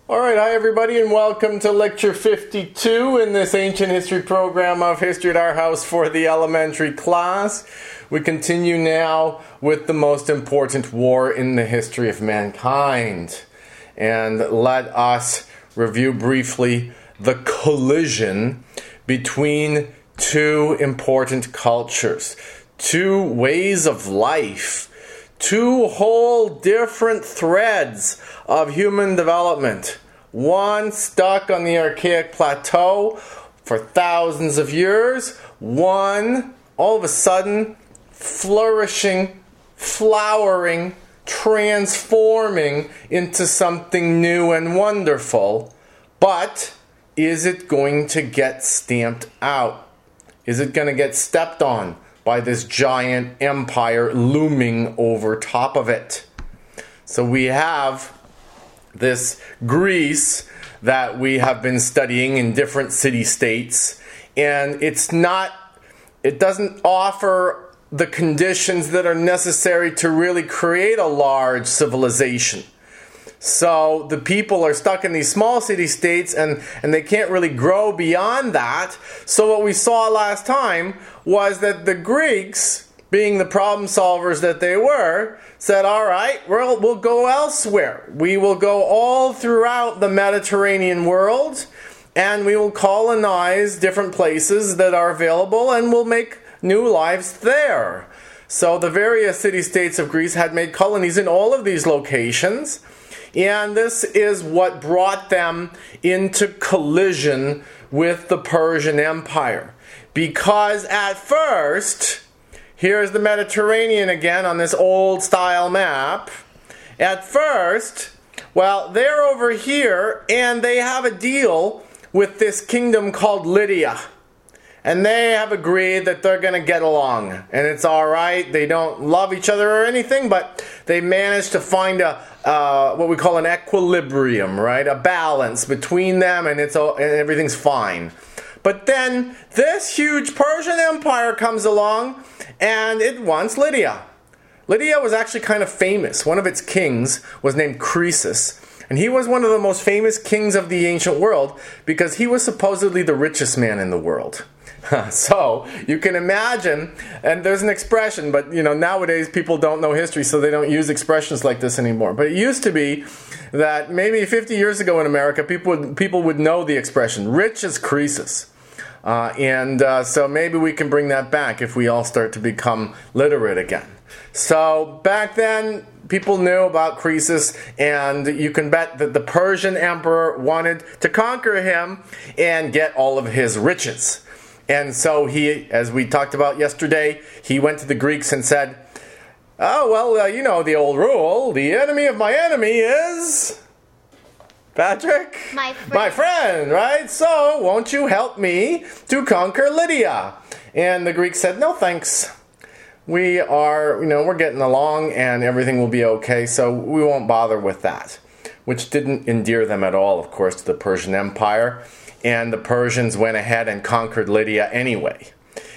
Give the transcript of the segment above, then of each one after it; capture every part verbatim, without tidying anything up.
All right, hi everybody, and welcome to Lecture fifty-two in this ancient history program of History at Our House for the elementary class. We continue now with the most important war in the history of mankind. And let us review briefly the collision between two important cultures, two ways of life, two whole different threads of human development. One stuck on the archaic plateau for thousands of years. One, all of a sudden, flourishing, flowering, transforming into something new and wonderful. But is it going to get stamped out? Is it going to get stepped on by this giant empire looming over top of it? So we have this Greece that we have been studying in different city-states, and it's not, it doesn't offer the conditions that are necessary to really create a large civilization. So the people are stuck in these small city-states, and, and they can't really grow beyond that. So what we saw last time was that the Greeks, being the problem solvers that they were, said, all right, we'll, we'll go elsewhere. We will go all throughout the Mediterranean world, and we will colonize different places that are available, and we'll make new lives there. So the various city-states of Greece had made colonies in all of these locations, and this is what brought them into collision with the Persian Empire. Because at first, here's the Mediterranean again on this old style map. At first, well, they're over here and they have a deal with this kingdom called Lydia. And they have agreed that they're going to get along. And it's alright. They don't love each other or anything, but they managed to find a uh, what we call an equilibrium, right? A balance between them, and it's and everything's fine. But then this huge Persian Empire comes along, and it wants Lydia. Lydia was actually kind of famous. One of its kings was named Croesus. And he was one of the most famous kings of the ancient world because he was supposedly the richest man in the world. So you can imagine, and there's an expression, but you know nowadays people don't know history, so they don't use expressions like this anymore. But it used to be that maybe fifty years ago in America, people would, people would know the expression, rich as Croesus. Uh, and uh, so maybe we can bring that back if we all start to become literate again. So back then, people knew about Croesus, and you can bet that the Persian emperor wanted to conquer him and get all of his riches. And so he, as we talked about yesterday, he went to the Greeks and said, oh, well, uh, you know the old rule, the enemy of my enemy is... Patrick? My friend. My friend, right? So, won't you help me to conquer Lydia? And the Greeks said, no thanks. We are, you know, we're getting along and everything will be okay, so we won't bother with that. Which didn't endear them at all, of course, to the Persian Empire. And the Persians went ahead and conquered Lydia anyway.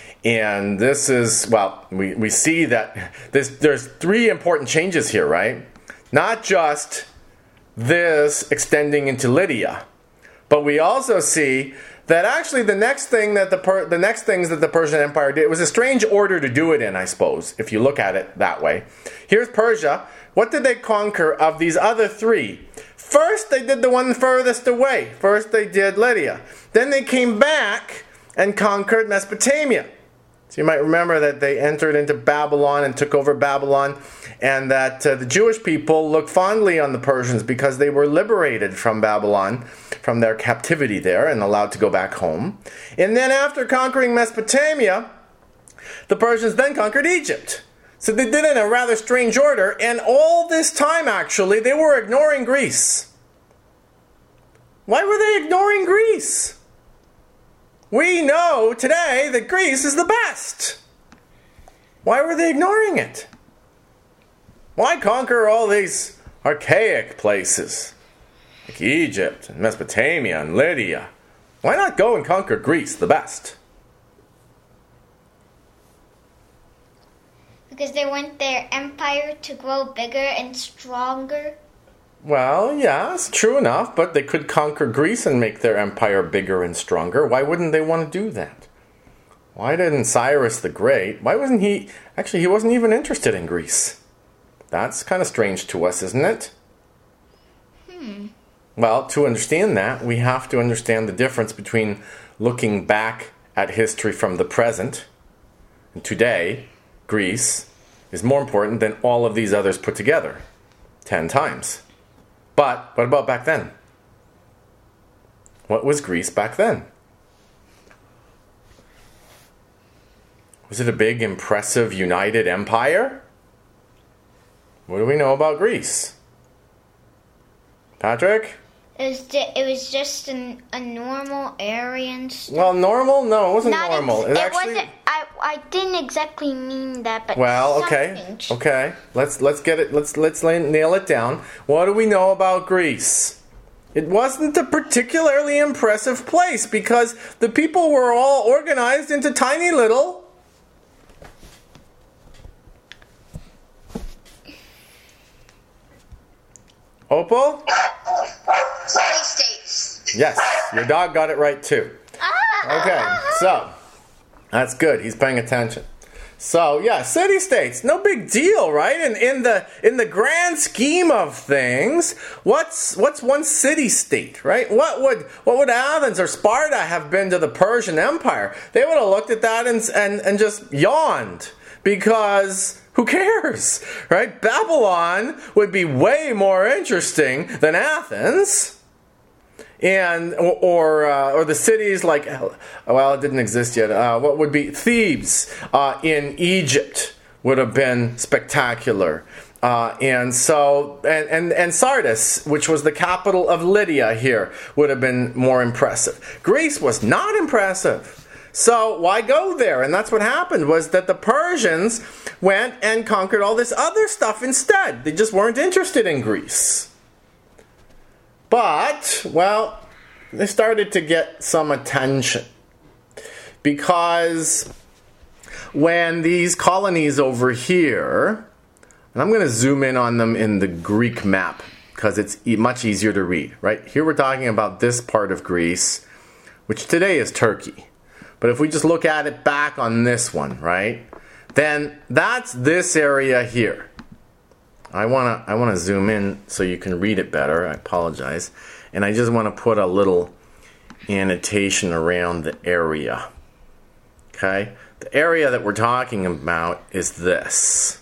And this is, well, we, we see that this, there's three important changes here, right? Not just this extending into Lydia, but we also see that actually the next thing that the per, the next things that the Persian Empire did, it was a strange order to do it in, I suppose, if you look at it that way. Here's Persia. What did they conquer of these other three? First, they did the one furthest away. First, they did Lydia. Then they came back and conquered Mesopotamia. So you might remember that they entered into Babylon and took over Babylon, and that uh, the Jewish people looked fondly on the Persians because they were liberated from Babylon, from their captivity there, and allowed to go back home. And then after conquering Mesopotamia, the Persians then conquered Egypt. So they did it in a rather strange order, and all this time, actually, they were ignoring Greece. Why were they ignoring Greece? We know today that Greece is the best. Why were they ignoring it? Why conquer all these archaic places, like Egypt and Mesopotamia and Lydia? Why not go and conquer Greece, the best? Because they want their empire to grow bigger and stronger. Well, yes, true enough, but they could conquer Greece and make their empire bigger and stronger. Why wouldn't they want to do that? Why didn't Cyrus the Great, why wasn't he, actually he wasn't even interested in Greece. That's kind of strange to us, isn't it? Hmm. Well, to understand that, we have to understand the difference between looking back at history from the present. And today, Greece is more important than all of these others put together. Ten times. But what about back then? What was Greece back then? Was it a big, impressive, united empire? What do we know about Greece? Patrick? It was, ju- it was just an, a normal Aryan stuff. Well, normal? No, it wasn't Not normal. Ex- it it actually... wasn't. I, I didn't exactly mean that, but Well, okay, something. okay. Let's let's get it. Let's let's lay, nail it down. What do we know about Greece? It wasn't a particularly impressive place because the people were all organized into tiny little. Opal? City-states. Yes, your dog got it right too. Okay, so that's good. He's paying attention. So yeah, city-states, no big deal, right? And in the in the grand scheme of things, what's what's one city-state, right? What would what would Athens or Sparta have been to the Persian Empire? They would have looked at that and and and just yawned because who cares, right? Babylon would be way more interesting than Athens. And or or, uh, or the cities like, well, it didn't exist yet. Uh, what would be Thebes uh, in Egypt would have been spectacular, uh, and so and, and and Sardis, which was the capital of Lydia here, would have been more impressive. Greece was not impressive, so why go there? And that's what happened was that the Persians went and conquered all this other stuff instead. They just weren't interested in Greece. But, well, they started to get some attention because when these colonies over here, and I'm going to zoom in on them in the Greek map because it's e- much easier to read, right? Here we're talking about this part of Greece, which today is Turkey. But if we just look at it back on this one, right, then that's this area here. I want to I want to zoom in so you can read it better. I apologize. And I just want to put a little annotation around the area. Okay? The area that we're talking about is this.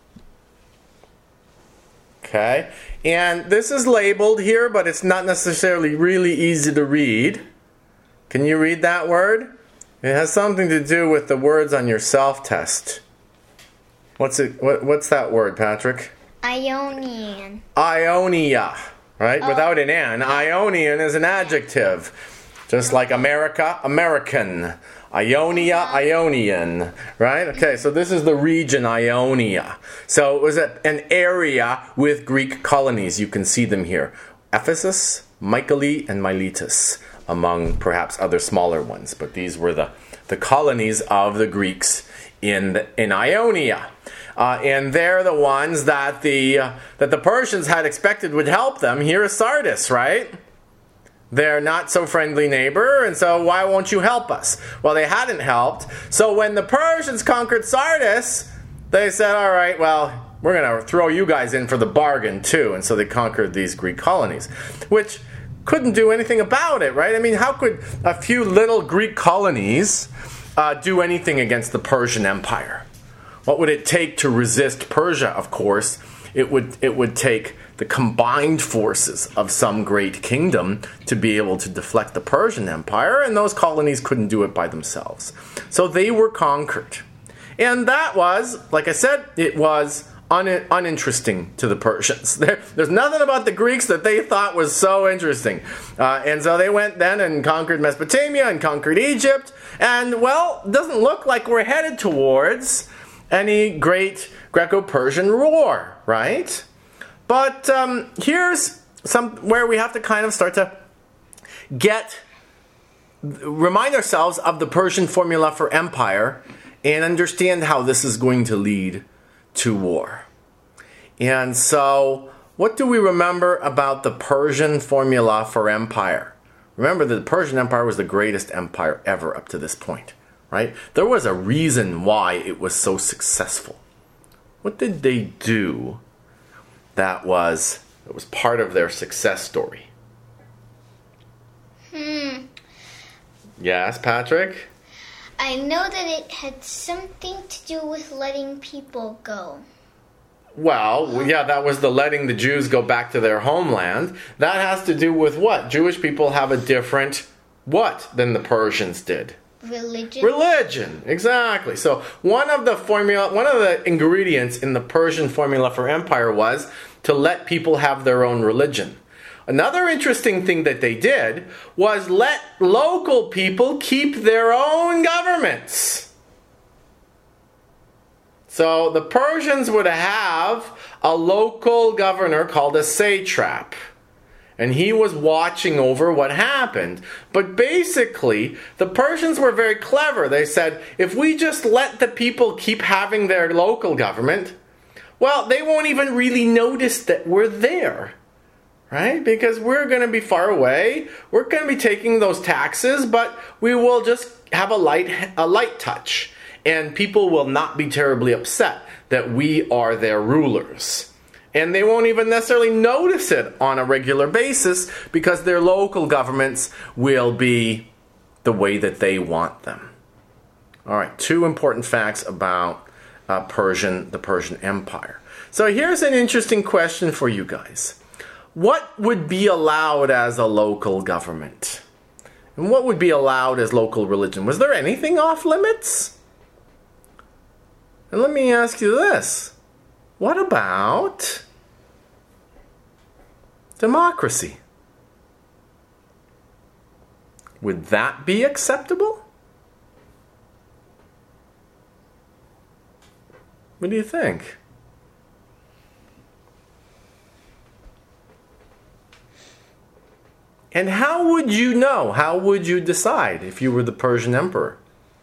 Okay? And this is labeled here, but it's not necessarily really easy to read. Can you read that word? It has something to do with the words on your self-test. What's it what, what's that word, Patrick? Ionian. Ionia, right? Oh. Without an N. Ionian is an adjective. Just like America, American. Ionia, Ionian, right? Okay, so this is the region Ionia. So it was a, an area with Greek colonies. You can see them here. Ephesus, Mycale, and Miletus, among perhaps other smaller ones. But these were the, the colonies of the Greeks in, the, in Ionia. Uh, and they're the ones that the uh, that the Persians had expected would help them. Here is Sardis, right? They're not so friendly neighbor, and so why won't you help us? Well, they hadn't helped. So when the Persians conquered Sardis, they said, all right, well, we're going to throw you guys in for the bargain too. And so they conquered these Greek colonies, which couldn't do anything about it, right? I mean, how could a few little Greek colonies uh, do anything against the Persian Empire? What would it take to resist Persia? Of course, it would it would take the combined forces of some great kingdom to be able to deflect the Persian Empire, and those colonies couldn't do it by themselves. So they were conquered. And that was, like I said, it was un- uninteresting to the Persians. There, there's nothing about the Greeks that they thought was so interesting. Uh, and so they went then and conquered Mesopotamia and conquered Egypt. And, well, it doesn't look like we're headed towards any great Greco-Persian war, right? But um, here's some where we have to kind of start to get, remind ourselves of the Persian formula for empire and understand how this is going to lead to war. And so what do we remember about the Persian formula for empire? Remember that the Persian Empire was the greatest empire ever up to this point, right? There was a reason why it was so successful. What did they do that was, that was part of their success story? Hmm. Yes, Patrick? I know that it had something to do with letting people go. Well, yeah, that was the letting the Jews go back to their homeland. That has to do with what? Jewish people have a different what than the Persians did? Religion. Religion, exactly. So one of the formula, one of the ingredients in the Persian formula for empire was to let people have their own religion. Another interesting thing that they did was let local people keep their own governments. So the Persians would have a local governor called a satrap. And he was watching over what happened. But basically, the Persians were very clever. They said, if we just let the people keep having their local government, well, they won't even really notice that we're there. Right? Because we're going to be far away. We're going to be taking those taxes, but we will just have a light, a light touch. And people will not be terribly upset that we are their rulers. And they won't even necessarily notice it on a regular basis because their local governments will be the way that they want them. All right, two important facts about uh, Persian, the Persian Empire. So here's an interesting question for you guys. What would be allowed as a local government? And what would be allowed as local religion? Was there anything off limits? And let me ask you this. What about democracy? Would that be acceptable? What do you think? And how would you know? How would you decide if you were the Persian emperor?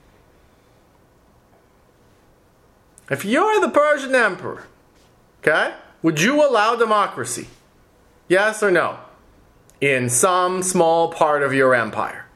If you're the Persian emperor, okay, would you allow democracy? Yes or no? In some small part of your empire.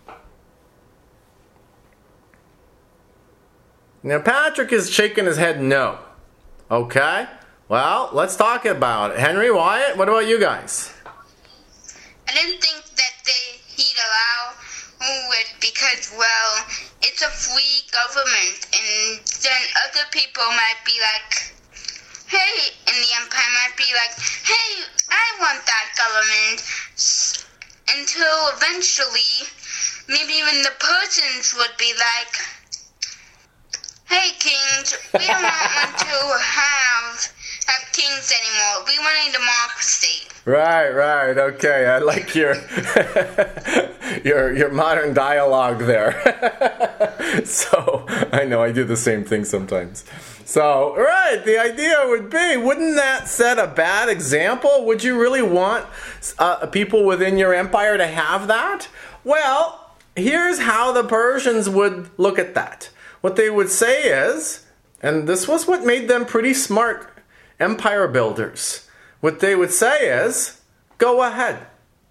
Now Patrick is shaking his head no. Okay, well, let's talk about it. Henry, Wyatt, what about you guys? I didn't think that they, he'd allow it because, well, it's a free government, and then other people might be like, hey, and the empire might be like, hey, I want that government, until eventually, maybe even the Persians would be like, hey, kings, we don't want to have, have kings anymore, we want a democracy. Right, right, okay, I like your your your modern dialogue there. So, I know I do the same thing sometimes. So, right, the idea would be, wouldn't that set a bad example? Would you really want uh, people within your empire to have that? Well, here's how the Persians would look at that. What they would say is, and this was what made them pretty smart empire builders. What they would say is, go ahead.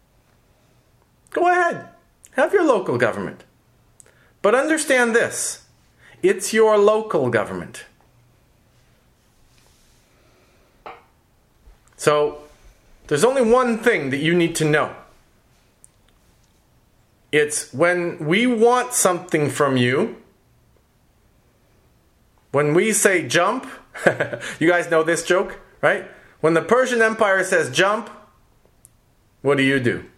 Go ahead. Have your local government. But understand this. It's your local government. So, there's only one thing that you need to know. It's when we want something from you, when we say jump, you guys know this joke, right? When the Persian Empire says jump, what do you do?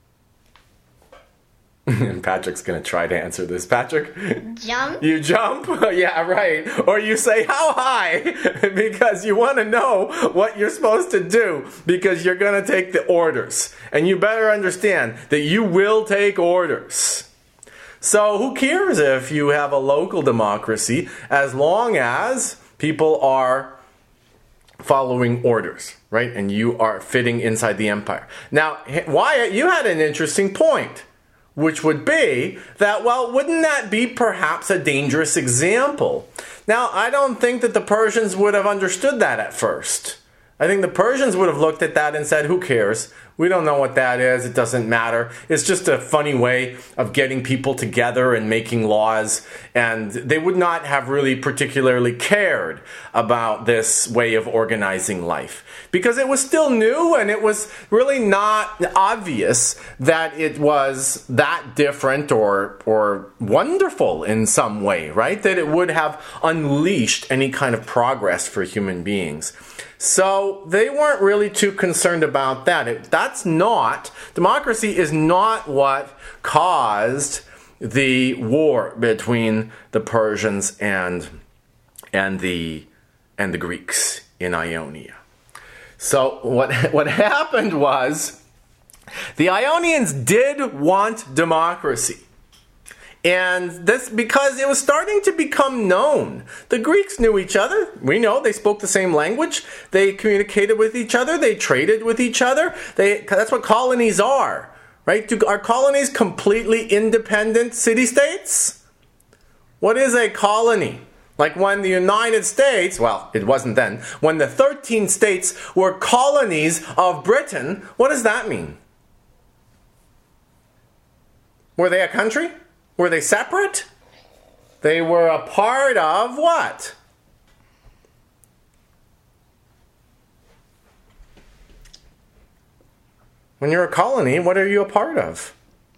And Patrick's going to try to answer this. Patrick? Jump? You jump? Yeah, right. Or you say, how high? Because you want to know what you're supposed to do. Because you're going to take the orders. And you better understand that you will take orders. So who cares if you have a local democracy as long as people are following orders, right? And you are fitting inside the empire. Now, Wyatt, you had an interesting point, which would be that, well, wouldn't that be perhaps a dangerous example? Now, I don't think that the Persians would have understood that at first. I think the Persians would have looked at that and said, who cares? We don't know what that is. It doesn't matter. It's just a funny way of getting people together and making laws. And they would not have really particularly cared about this way of organizing life, because it was still new and it was really not obvious that it was that different or or wonderful in some way, right? That it would have unleashed any kind of progress for human beings. So they weren't really too concerned about that. It, that's not, democracy is not what caused the war between the Persians and and the and the Greeks in Ionia. So what what happened was the Ionians did want democracy. And this because it was starting to become known. The Greeks knew each other. We know they spoke the same language. They communicated with each other. They traded with each other. They, that's what colonies are, right? Do, are colonies completely independent city-states? What is a colony? Like when the United States, well, it wasn't then, when the thirteen states were colonies of Britain, what does that mean? Were they a country? Were they separate? They were a part of what? When you're a colony, what are you a part of?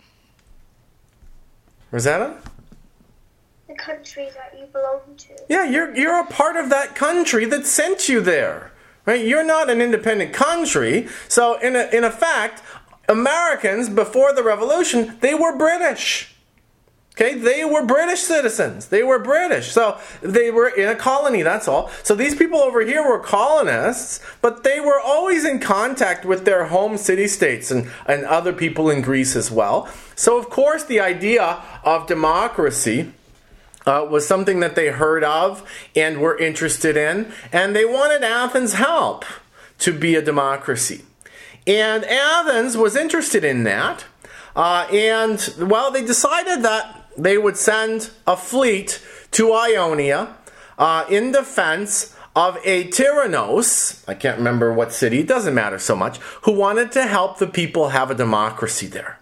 Rosetta? The country that you belong to. Yeah, you're you're a part of that country that sent you there. Right? You're not an independent country. So in a, in effect, Americans before the revolution, they were British. Okay, they were British citizens. They were British. So they were in a colony, that's all. So these people over here were colonists, but they were always in contact with their home city-states and, and other people in Greece as well. So of course the idea of democracy uh, was something that they heard of and were interested in, and they wanted Athens' help to be a democracy. And Athens was interested in that, uh, and well, they decided that they would send a fleet to Ionia uh, in defense of a Tyrannos, I can't remember what city, it doesn't matter so much, who wanted to help the people have a democracy there.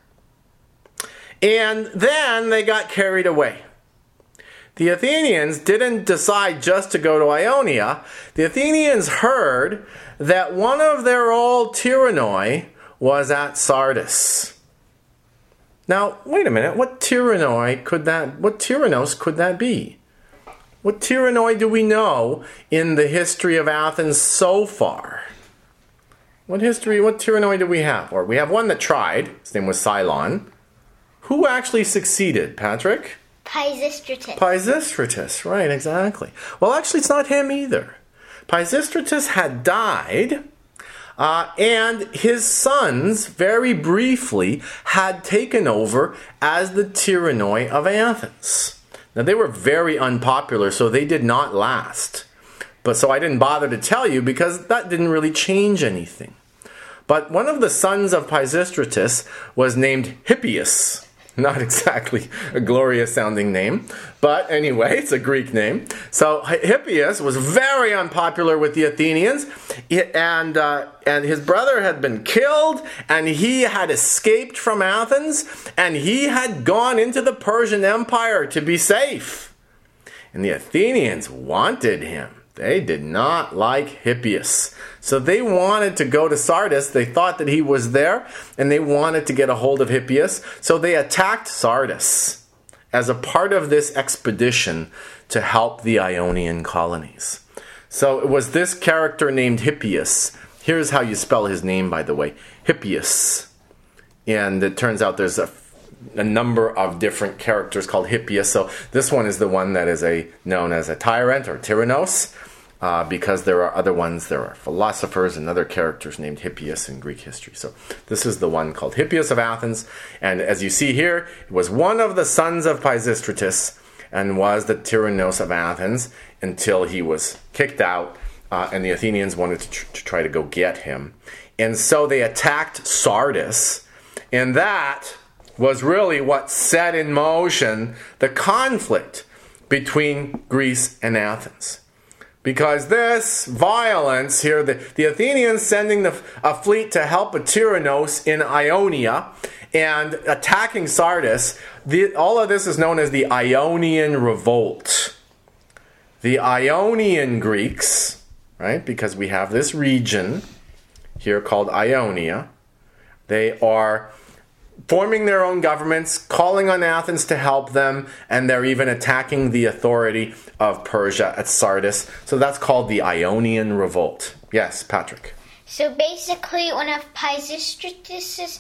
And then they got carried away. The Athenians didn't decide just to go to Ionia. The Athenians heard that one of their old Tyrannoi was at Sardis. Now, wait a minute, what Tyrannoi could that, what Tyrannos could that be? What Tyrannoi do we know in the history of Athens so far? What history, what Tyrannoi do we have? Or we have one that tried, his name was Cylon. Who actually succeeded, Patrick? Pisistratus. Pisistratus, right, exactly. Well, actually, it's not him either. Pisistratus had died, uh, and his sons, very briefly, had taken over as the Tyrannoi of Athens. Now, they were very unpopular, so they did not last. But so I didn't bother to tell you because that didn't really change anything. But one of the sons of Pisistratus was named Hippias. Not exactly a glorious sounding name, but anyway, it's a Greek name. So Hippias was very unpopular with the Athenians, and uh, and his brother had been killed, and he had escaped from Athens, and he had gone into the Persian Empire to be safe. And the Athenians wanted him. They did not like Hippias. So they wanted to go to Sardis. They thought that he was there, and they wanted to get a hold of Hippias. So they attacked Sardis as a part of this expedition to help the Ionian colonies. So it was this character named Hippias. Here's how you spell his name, by the way. Hippias. And it turns out there's a a number of different characters called Hippias. So this one is the one that is a known as a tyrant or Tyrannos, uh, because there are other ones, there are philosophers and other characters named Hippias in Greek history. So this is the one called Hippias of Athens. And as you see here, it was one of the sons of Pisistratus and was the Tyrannos of Athens until he was kicked out, uh, and the Athenians wanted to, tr- to try to go get him. And so they attacked Sardis, and that was really what set in motion the conflict between Greece and Athens. Because this violence here, the, the Athenians sending the, a fleet to help Tyrannus in Ionia and attacking Sardis, the, all of this is known as the Ionian Revolt. The Ionian Greeks, right, because we have this region here called Ionia, they are forming their own governments, calling on Athens to help them, and they're even attacking the authority of Persia at Sardis. So that's called the Ionian Revolt. Yes, Patrick. So basically, one of Pisistratus'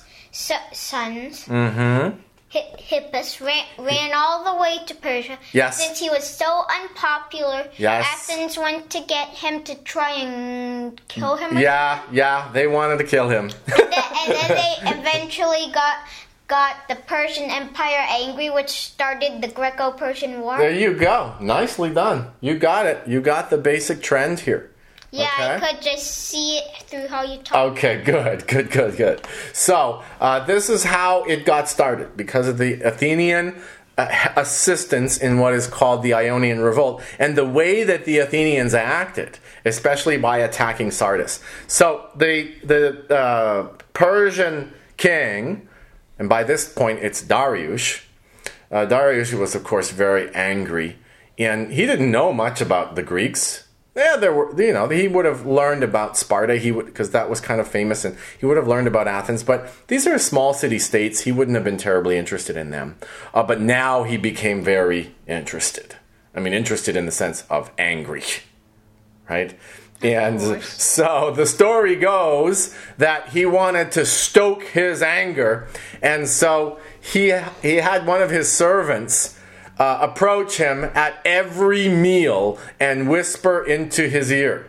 sons, Mm-hmm. Hi- Hippus, ran, ran all the way to Persia. Yes. Since he was so unpopular, Yes. Athens went to get him to try and kill him. or Yeah, yeah, they wanted to kill him. And then, and then they eventually got got the Persian Empire angry, which started the Greco-Persian War. There you go. Nicely done. You got it. You got the basic trend here. Yeah, Okay. I could just see it through how you talk. Okay, good, good, good, good. So, uh, this is how it got started, because of the Athenian uh, assistance in what is called the Ionian Revolt, and the way that the Athenians acted, especially by attacking Sardis. So, the, the uh, Persian king, and by this point it's Darius, uh, Darius was, of course, very angry, and he didn't know much about the Greeks. Yeah, there were, you know, he would have learned about Sparta, he would, because that was kind of famous, and he would have learned about Athens, but these are small city states. He wouldn't have been terribly interested in them. Uh, but now he became very interested. I mean, interested in the sense of angry, right? And so the story goes that he wanted to stoke his anger, and so he he had one of his servants Uh, approach him at every meal and whisper into his ear,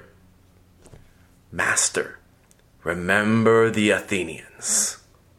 "Master, remember the Athenians."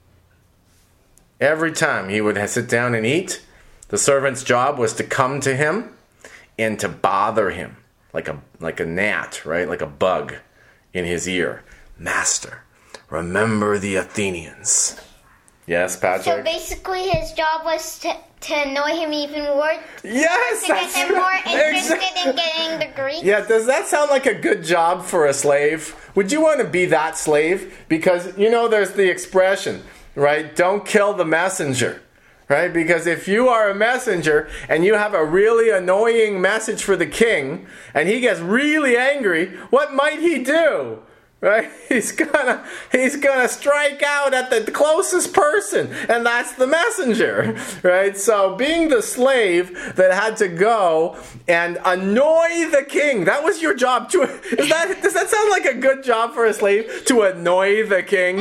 Every time he would sit down and eat, the servant's job was to come to him and to bother him like a like a gnat, right? Like a bug in his ear. "Master, remember the Athenians." Yes, Patrick? So basically his job was to, to annoy him even more. Yes, To get that's him more right. interested Exactly. in getting the Greeks. Yeah, does that sound like a good job for a slave? Would you want to be that slave? Because, you know, there's the expression, right? Don't kill the messenger, right? Because if you are a messenger and you have a really annoying message for the king and he gets really angry, what might he do? Right? He's gonna he's gonna strike out at the closest person, and that's the messenger, right? So being the slave that had to go and annoy the king, that was your job. To is that does that sound like a good job for a slave, to annoy the king?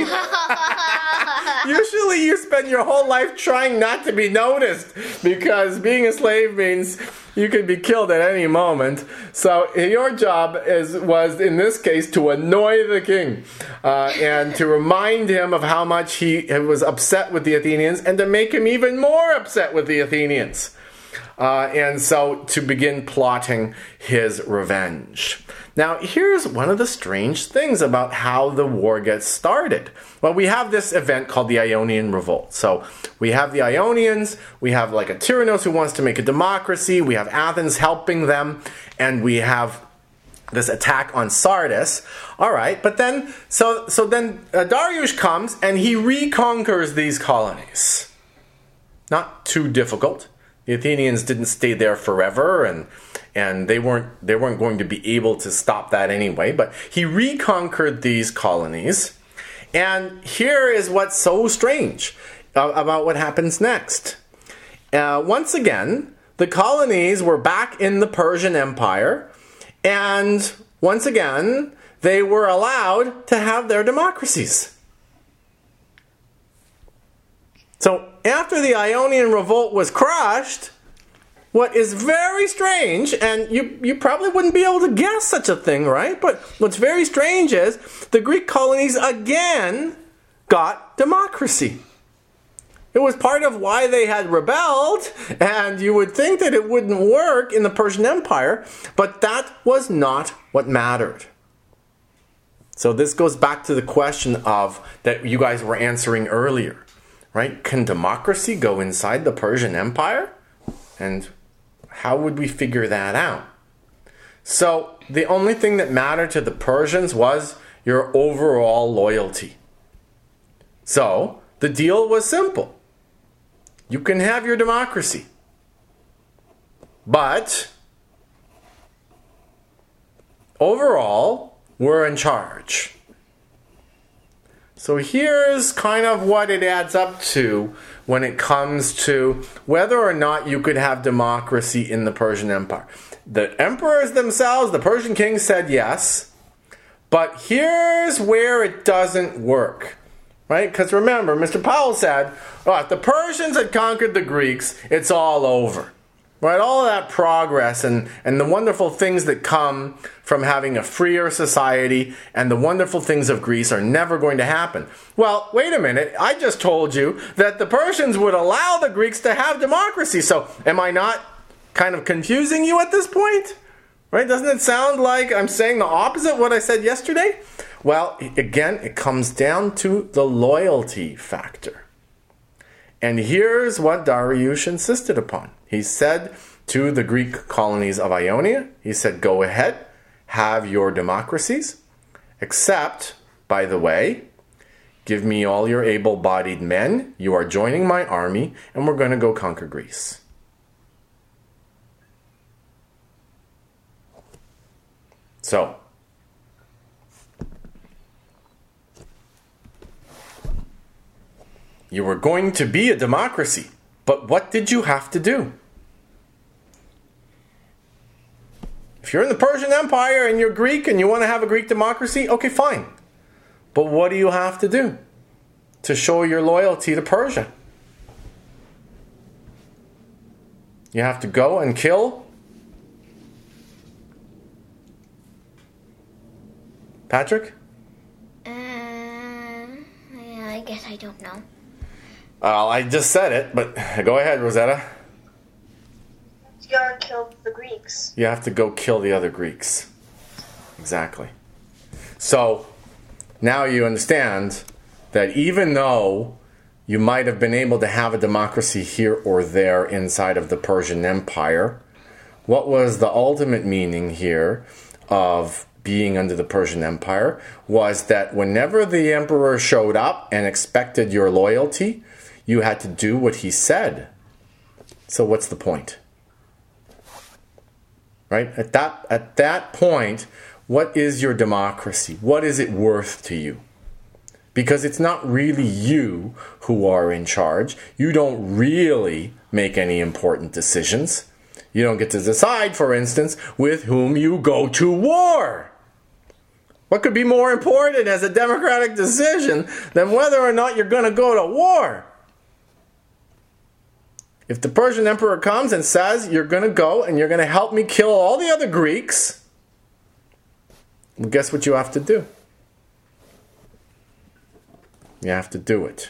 Usually you spend your whole life trying not to be noticed, because being a slave means you could be killed at any moment. So your job is was in this case to annoy the king uh, and to remind him of how much he was upset with the Athenians, and to make him even more upset with the Athenians. Uh, and so to begin plotting his revenge. Now, here's one of the strange things about how the war gets started. Well, we have this event called the Ionian Revolt. So we have the Ionians, we have like a Tyrannus who wants to make a democracy, we have Athens helping them, and we have this attack on Sardis. All right, but then, so, so then uh, Darius comes and he reconquers these colonies. Not too difficult. The Athenians didn't stay there forever, and and they weren't they weren't going to be able to stop that anyway. But he reconquered these colonies, and here is what's so strange uh, about what happens next. Uh, once again, the colonies were back in the Persian Empire, and once again they were allowed to have their democracies. So after the Ionian Revolt was crushed, what is very strange, and you, you probably wouldn't be able to guess such a thing, right? But what's very strange is the Greek colonies again got democracy. It was part of why they had rebelled, and you would think that it wouldn't work in the Persian Empire, but that was not what mattered. So this goes back to the question of that you guys were answering earlier. Right? Can democracy go inside the Persian Empire? And how would we figure that out? So the only thing that mattered to the Persians was your overall loyalty. So the deal was simple. You can have your democracy, but overall, we're in charge. So here's kind of what it adds up to when it comes to whether or not you could have democracy in the Persian Empire. The emperors themselves, the Persian kings, said yes, but here's where it doesn't work, right? Because remember, Mister Powell said, oh, if the Persians had conquered the Greeks, it's all over. Right, all of that progress and, and the wonderful things that come from having a freer society and the wonderful things of Greece are never going to happen. Well, wait a minute. I just told you that the Persians would allow the Greeks to have democracy. So am I not kind of confusing you at this point? Right? Doesn't it sound like I'm saying the opposite of what I said yesterday? Well, again, it comes down to the loyalty factor. And here's what Dariush insisted upon. He said to the Greek colonies of Ionia, he said, go ahead, have your democracies, except, by the way, give me all your able-bodied men, you are joining my army, and we're going to go conquer Greece. So, you were going to be a democracy, but what did you have to do? If you're in the Persian Empire and you're Greek and you want to have a Greek democracy, okay, fine. But what do you have to do to show your loyalty to Persia? You have to go and kill Patrick? Uh, yeah, I guess I don't know. Well, I just said it, but go ahead, Rosetta. You gotta kill the Greeks. You have to go kill the other Greeks. Exactly. So, now you understand that even though you might have been able to have a democracy here or there inside of the Persian Empire, what was the ultimate meaning here of being under the Persian Empire was that whenever the emperor showed up and expected your loyalty, you had to do what he said. So what's the point? Right? At that, at that point, what is your democracy? What is it worth to you? Because it's not really you who are in charge. You don't really make any important decisions. You don't get to decide, for instance, with whom you go to war. What could be more important as a democratic decision than whether or not you're going to go to war? If the Persian emperor comes and says, you're going to go and you're going to help me kill all the other Greeks, well, guess what you have to do? You have to do it.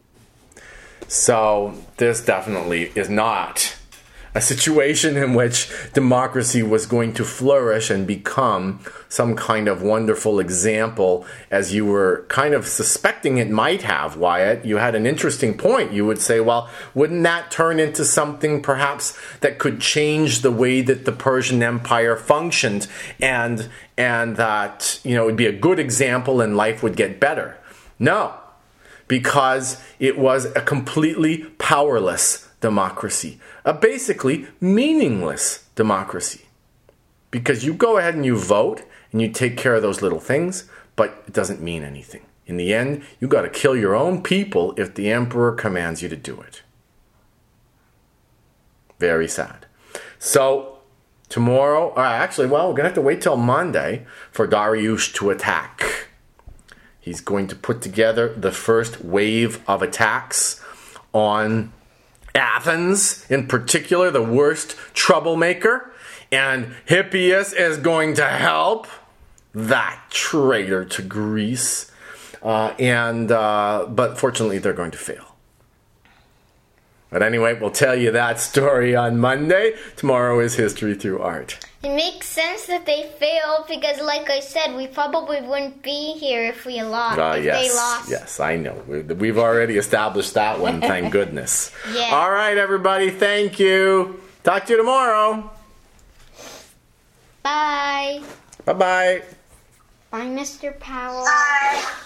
So this definitely is not a situation in which democracy was going to flourish and become some kind of wonderful example, as you were kind of suspecting it might have, Wyatt. You had an interesting point. You would say, well, wouldn't that turn into something perhaps that could change the way that the Persian Empire functioned, and and that, you know, it would be a good example and life would get better? No, because it was a completely powerless democracy, a basically meaningless democracy. Because you go ahead and you vote and you take care of those little things, but it doesn't mean anything. In the end, you got to kill your own people if the emperor commands you to do it. Very sad. So, tomorrow, uh, actually, well, we're going to have to wait till Monday for Dariush to attack. He's going to put together the first wave of attacks on Athens, in particular, the worst troublemaker. And Hippias is going to help that traitor to Greece. Uh, and uh, but fortunately, they're going to fail. But anyway, we'll tell you that story on Monday. Tomorrow is History Through Art. It makes sense that they failed because, like I said, we probably wouldn't be here if we lost. Uh, if yes, they lost. Yes, I know. We've already established that one, thank goodness. Yeah. All right, everybody, thank you. Talk to you tomorrow. Bye. Bye. Bye-bye. Bye, Mister Powell. Bye.